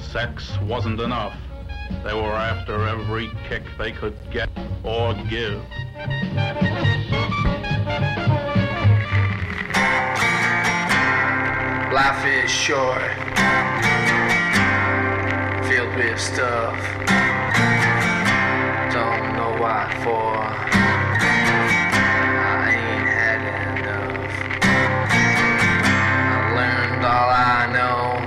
sex wasn't enough. They were after every kick they could get or give. Life is short, filled with stuff. Don't know what for. I ain't had enough. I learned all I know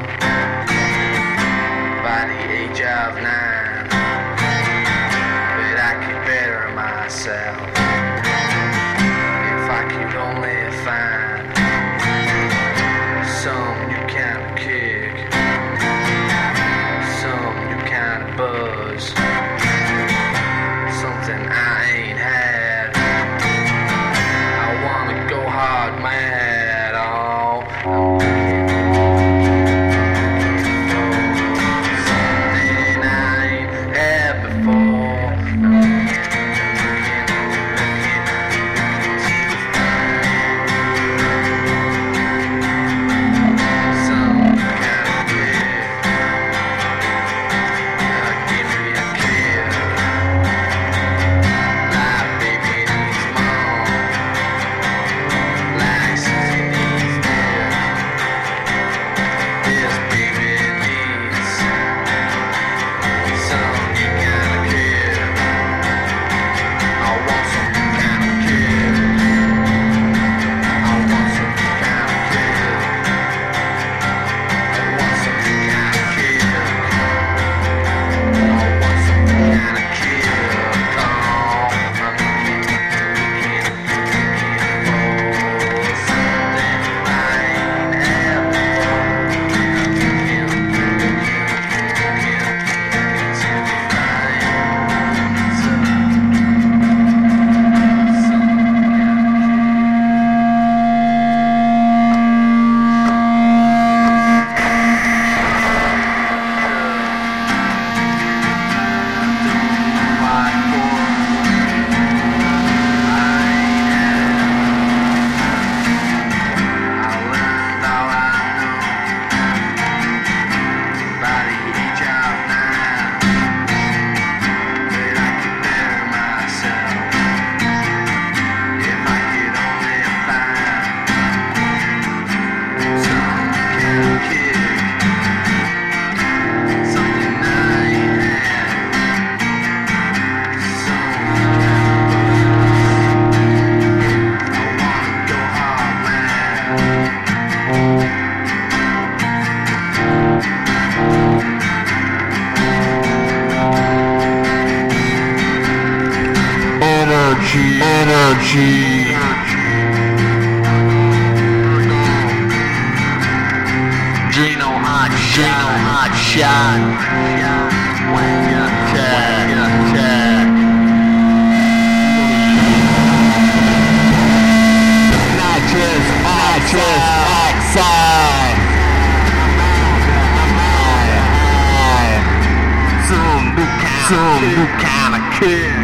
by the age of 9, but I could better myself if I could only find some new kind of kick, some new kind of buzz, something I ain't had. I wanna go hard mad, oh, I'm looking for something I ain't had before. Energy. Gino hot shot. Nitrous oxide. Some new kind of kid.